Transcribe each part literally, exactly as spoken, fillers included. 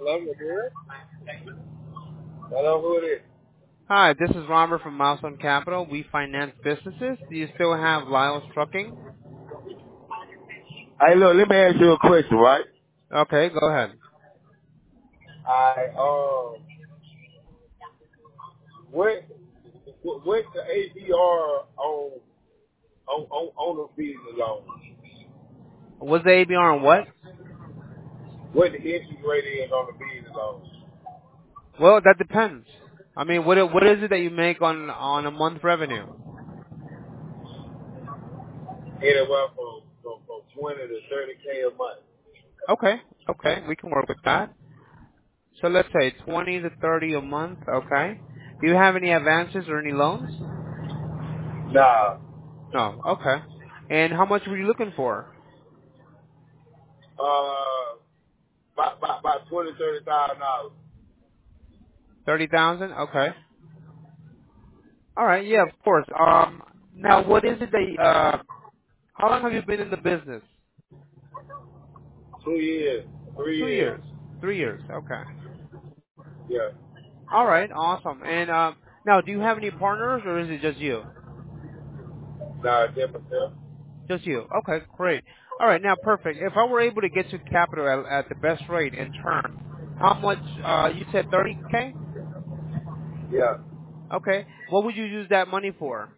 Hello, who it is? Hi, this is Robert from Milestone Capital. We finance businesses. Do you still have Lyle's Trucking? Hey, look, let me ask you a question, right? Okay, go ahead. I um, what what what's the A B R on on on on the business loan? Was the A B R on what? What the interest rate is on the business loan? Well, that depends. I mean, what what is it that you make on on a month revenue? Anywhere from from, from twenty to thirty k a month. Okay, okay, we can work with that. So let's say twenty to thirty a month. Okay. Do you have any advances or any loans? Nah, No. Okay. And how much were you looking for? uh, about about, about twenty thirty thousand dollars. Thirty thousand. Okay. All right. Yeah, of course. Um. Now, what is it that? Uh, how long have you been in the business? Two years, three Two years. years. Three years. Okay. Yeah. All right. Awesome. And um, now, do you have any partners, or is it just you? Nah, different stuff. Just you. Okay. Great. All right. Now, perfect. If I were able to get you capital at, at the best rate in term, how much? Uh, you said thirty k. Yeah. Okay. What would you use that money for?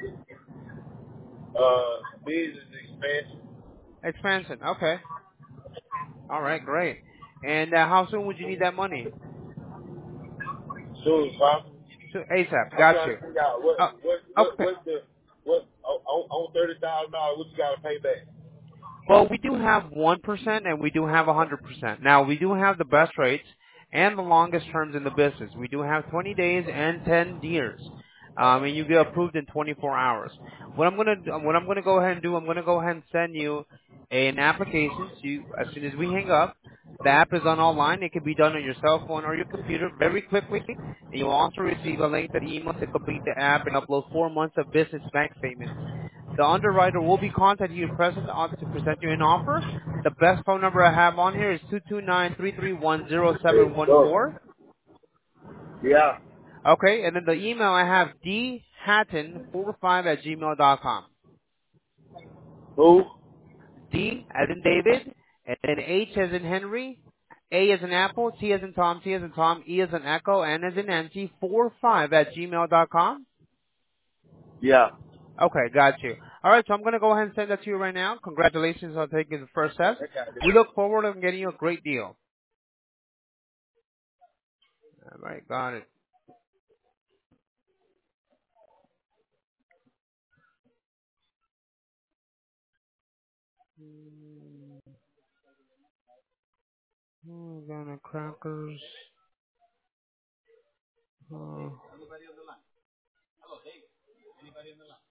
Uh, business expansion. Expansion. Okay. All right. Great. And uh, how soon would you need that money? Soon as possible. So ASAP. I'm Got trying you. to figure out what Uh, what what okay. what's the what on, on thirty thousand dollars. What you got to pay back? Well, we do have one percent and we do have one hundred percent. Now, we do have the best rates and the longest terms in the business. We do have twenty days and ten years. Um, and you get approved in twenty-four hours. What I'm gonna do- what I'm gonna go ahead and do, I'm gonna go ahead and send you an application. So you, as soon as we hang up, the app is on online. It can be done on your cell phone or your computer very quickly. And you'll also receive a link to the email to complete the app and upload four months of business bank statements. The underwriter will be contacting you present on to present you an offer. The best phone number I have on here is two two nine, three three one, zero seven one Look, four. yeah. Okay, and then the email I have d hatton four five at gmail dot com. Who? D as in David, and then H as in Henry, A as in Apple, T as in Tom, T as in Tom, E as in Echo, N as in Nancy, four five at gmail dot com. Yeah. Okay, got you. All right, so I'm going to go ahead and send that to you right now. Congratulations on taking the first step. That got it. We look forward to getting you a great deal. All right, got it. Oh, got a crackers. Oh.